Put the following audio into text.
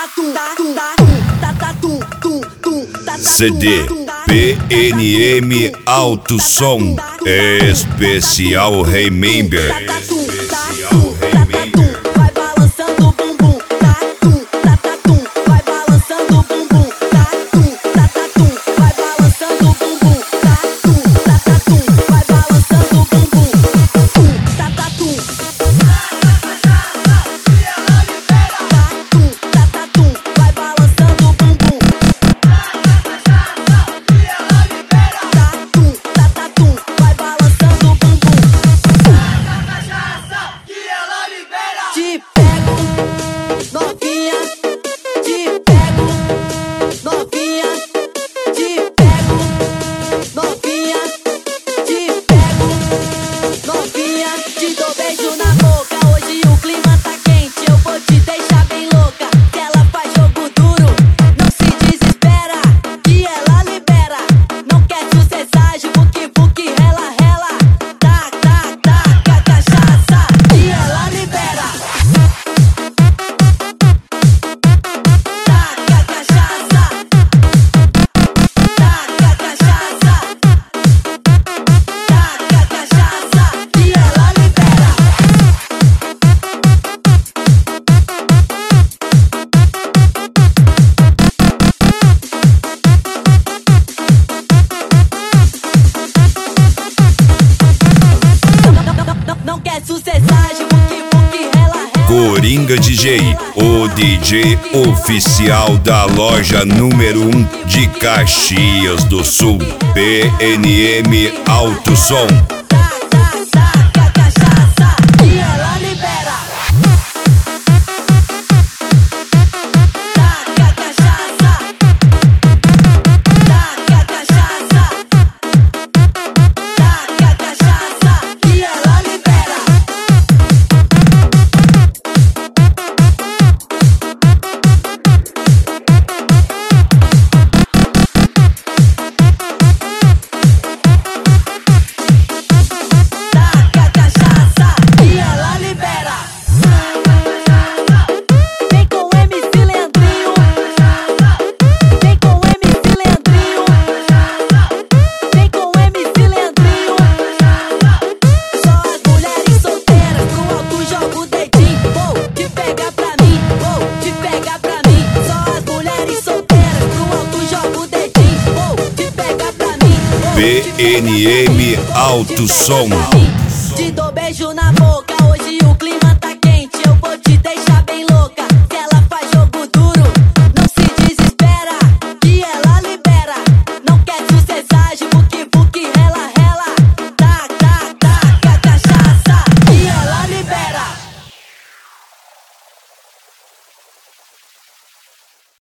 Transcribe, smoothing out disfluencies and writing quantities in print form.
CD PNM Alto Som Especial Remember. Vai balançando o bumbum, tatum, tatatum. Vai balançando o bumbum, tatum, tatatum. Vai balançando o bumbum, tatum, tatatum. Vai balançando o bumbum, tatum, tatatum. Tatum, tatatum. Vai balançando o bumbum, tatum, tatatum. Vai balançando o bumbum. Te pego, novinha, te pego, novinha, te pego, novinha, te pego, novinha. Te dou beijo na boca, hoje o clima tá quente, eu vou te deixar bem louca. Se ela faz jogo duro, não se desespera, que ela libera. Não quer sucessagem, vuki, rela, rela. Taca a cachaça, que ela libera. Taca a cachaça, taca a cachaça, taca a cachaça, que ela libera. Não quer sucessagem, vuki, rela, rela. Coringa DJ, o DJ oficial da loja número 1 de Caxias do Sul. PNM Alto Som. Taca a cachaça, que ela libera. Taca a cachaça, taca a cachaça, taca a cachaça, que ela libera. Taca a cachaça, que ela libera. Vem com o MC Leandrinho, vem com o MC Leandrinho, vem com o MC Leandrinho. Só as mulheres solteiras pro alto joga o dedinho. Vou te pegar pra mim, vou te pegar pra mim. Só as mulheres solteiras pro alto joga o dedinho. Vou te pegar pra mim, vou te pegar pra mim. PNM Alto Som. Te dou beijo na boca.